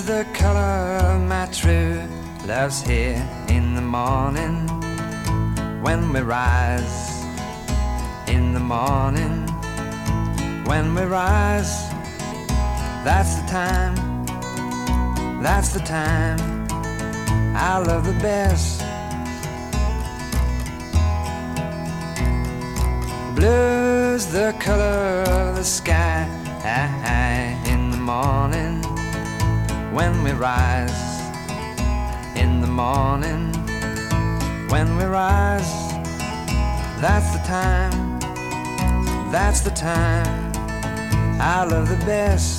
the color of my true love's here in the morning. When we rise in the morning, when we rise, that's the time, that's the time I love the best. Blue's the color of the sky in the morning. When we rise in the morning, when we rise, that's the time, that's the time I love the best.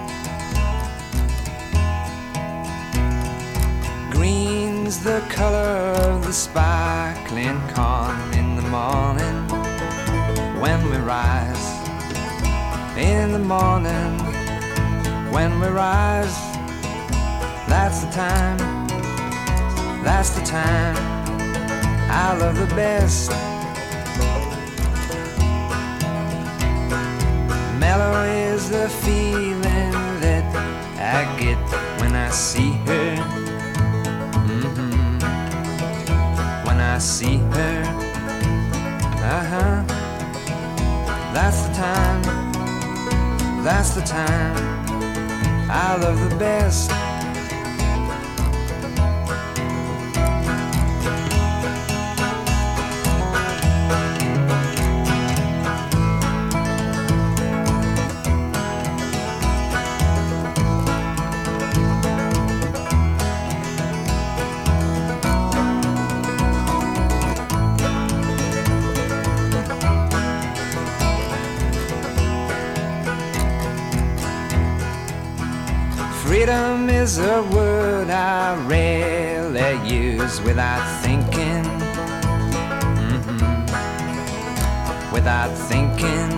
Green's the color of the sparkling corn in the morning. When we rise in the morning, when we rise, that's the time, that's the time I love the best. Mellow is the feeling that I get when I see her. When I see her, that's the time, that's the time I love the best. Freedom is a word I rarely use without thinking, without thinking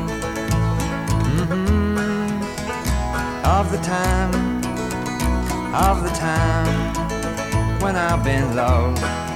of the time when I've been low.